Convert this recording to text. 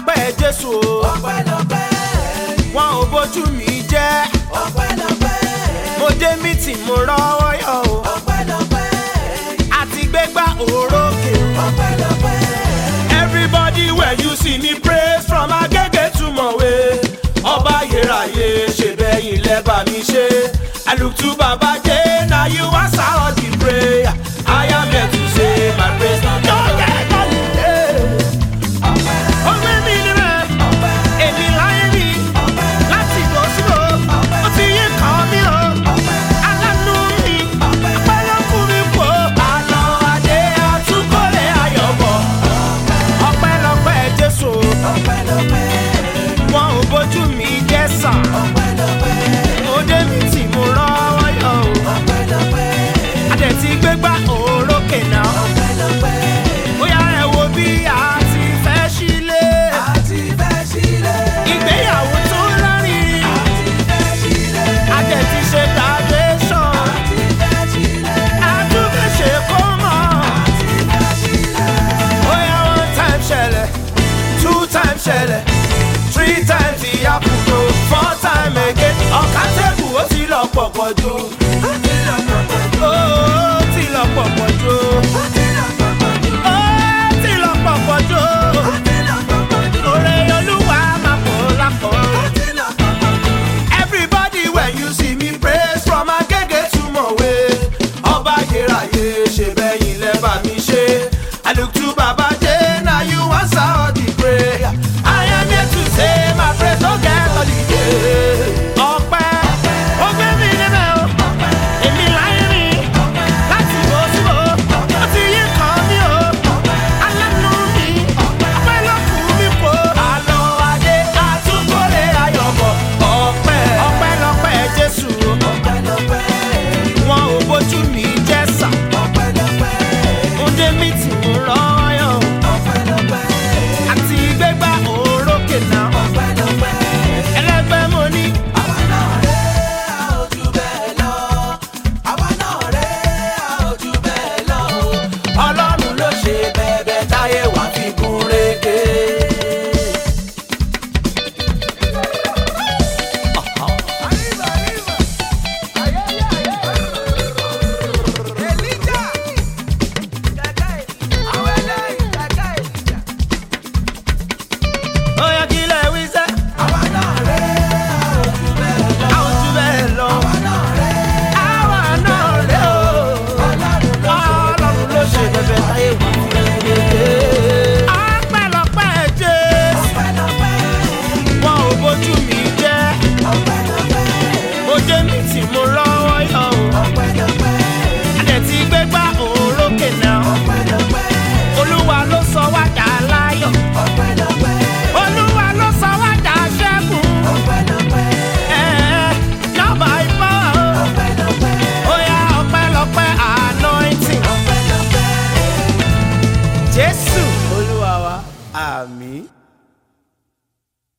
ọpẹ́lọpẹ́ Jésù o. ọpẹ́lọpẹ́ Wọn ò bójú mi jẹ́. ọpẹ́lọpẹ́ Mo dé mítìn mo rọ́wọ́ yọ o. ọpẹ́lọpẹ́ Àti gbégbá òrókè. ọpẹ́lọpẹ́. Everybody when you see me praise from Agege to Mowe. Ọba ayérayé ṣe bẹ́yìn lẹ́bàá mi ṣe. I look to Baba J, now you answer all the prayer. I am here to say my praise. Don't get holiday. Ọgbẹ́ mi ni rẹ̀, èmi láyé mi. Láti ìbò síbò, ó ti yí kàn mí o. Alánú mi, ọpẹ́ ló kú mi pò. Àlọ́ adé àtúkọ̀lé ayọ̀bọ̀. Ọpẹ́lọpẹ́ Jésù, ọpẹ́lọpẹ́ wọn ò bójú mi jẹ́ sàn. ọpẹ́lọpẹ́ Mo dé mi tí mo rọ́wọ́ yọ o. ọpẹ́lọpẹ́ Adẹ̀ ti gbégbá òrókè náà. ọpẹ́lọpẹ́. Bóyá ẹ wo bí a ti fẹ́ sílé. àti fẹ́ sílẹ̀ Ìgbéyàwó tó lárinrin. àti fẹ́ sílẹ̀ Adẹ̀ ti ṣe graduation. àti fẹ́ sílẹ̀ Àtúnfẹ́ ṣe kó mọ̀. àti fẹ́ sílẹ̀. Bóyá one time ṣẹlẹ̀, two time ṣẹlẹ̀, three times ìyàpùtò, four time again. Ọ̀ká tẹ́kù ó ti lọ pọ̀pọ̀ jù. Ó ti lọ pọ̀pọ̀ jù. Ó ti lọ pọ̀pọ̀ jù. Oore Olúwa máa pọ̀ lápọ̀. Everybody when you see me praise from Agege to Mowe. Ọba ayérayé ṣe bẹ́yìn lẹ́bà mi ṣe. I look to Baba J, now you answer all the prayer. I am here to say my praise don't get holiday. Ọpẹ́, ó gbé mi níbẹ̀ o. Èmi láyé mi. Láti bò síbò, ó ti yí kàn mí o. Alánú mi, ọpẹ́ ló kú mi pò. Àlọ́ adé àtúkọ̀lé ayọ̀bọ̀. Ọpẹ́lọpẹ́ Jésù o. ọpẹ́lọpẹ́ Wọn ò bójú mi jẹ́ sà. ọpẹ́lọpẹ́ Mo dé mi tí mo rọ́yọ̀ o. ọpẹ́lọpẹ́ Àti gbégbá òrókè náà. ọpẹ́lọpẹ́. Ẹlẹ́gbẹ́ mo ní. àwa náà rẹ̀ a ò jù bẹ́ẹ̀ lọ. àwa náà rẹ̀ a ò jù bẹ́ẹ̀ lọ. Ọlọ́run ló ṣe bẹ́ẹ̀bẹ́ táyé wá fi gún régé. Ó yẹ kí